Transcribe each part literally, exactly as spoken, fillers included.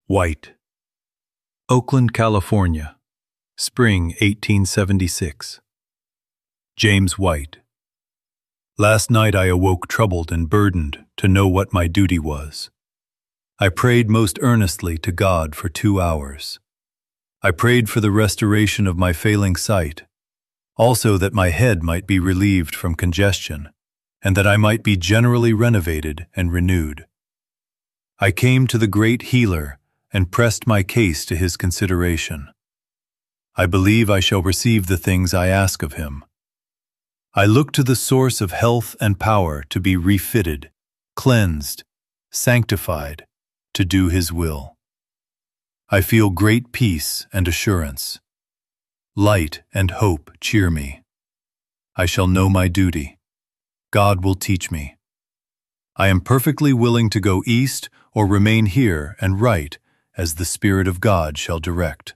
White. Oakland, California, Spring eighteen seventy-six. James White. Last night I awoke troubled and burdened to know what my duty was. I prayed most earnestly to God for two hours. I prayed for the restoration of my failing sight, also that my head might be relieved from congestion, and that I might be generally renovated and renewed. I came to the great Healer and pressed my case to his consideration. I believe I shall receive the things I ask of him. I look to the source of health and power to be refitted, cleansed, sanctified, to do his will. I feel great peace and assurance. Light and hope cheer me. I shall know my duty. God will teach me. I am perfectly willing to go east or remain here and write as the Spirit of God shall direct.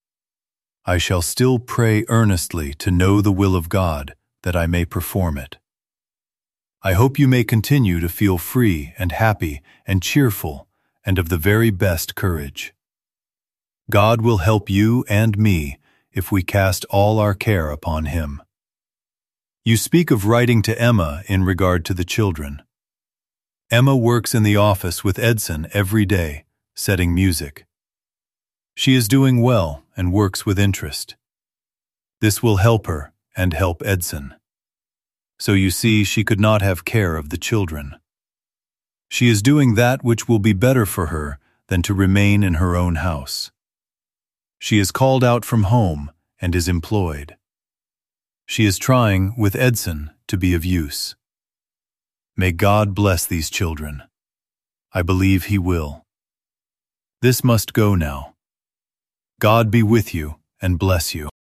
I shall still pray earnestly to know the will of God, that I may perform it. I hope you may continue to feel free and happy and cheerful and of the very best courage. God will help you and me if we cast all our care upon Him. You speak of writing to Emma in regard to the children. Emma works in the office with Edson every day, setting music. She is doing well and works with interest. This will help her and help Edson. So you see, she could not have care of the children. She is doing that which will be better for her than to remain in her own house. She is called out from home and is employed. She is trying, with Edson, to be of use. May God bless these children. I believe He will. This must go now. God be with you and bless you.